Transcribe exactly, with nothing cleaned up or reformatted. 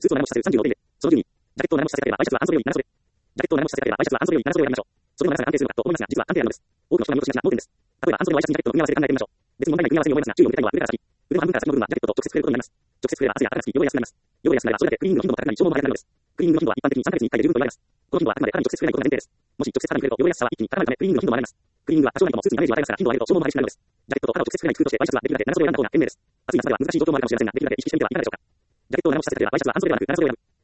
スーツを長持ちさせるさんじゅうろくてんで、そのじゅうに、ジャケットを長持ちさせたければ、ワイシャツは半袖より長袖。ジャケットを長持ちさせたければ、ワイシャツは半袖より長袖を選びましょう。それの長さが安定するのかと思いますが、実は安定なのです。多くの人が見落としがちな盲点です。例えば、半袖のワイシャツにジャケットの組み合わせで考えてみましょう。別に問題ない組み合わせに思いますが、注意を向けたいのは腕から先。腕の半分から先の部分はジャケットと直接触れることになります。直接触れれば汗や汗がつき、汚れやすくなります。汚れやすくなればそれだけクリーニングの頻度も高くなり、消耗も早くなるのです。クリーニングの頻度は一般的にさんかげつにいっかいで十分と言われます。この頻度はあくまで肌に直接触れないことが前提です。もし直接肌に触れると汚れやすさは一気に高まるため、クリーニングの頻度も上がります。クリーニングは多少なりともスーツにダメージを与えますが、頻度を上げると消耗も激しくなるのです。ジャケットと肌を直接触れない工夫としてワイシャツはできるだけ長袖を選んだ方が賢明です。暑い夏では難しい状況もあるかもしれませんが、できるだけ意識してみてはいかがでしょうか。ジャケットを長持ちさせたければワイシャツは半袖ではなく長袖を選ぶ。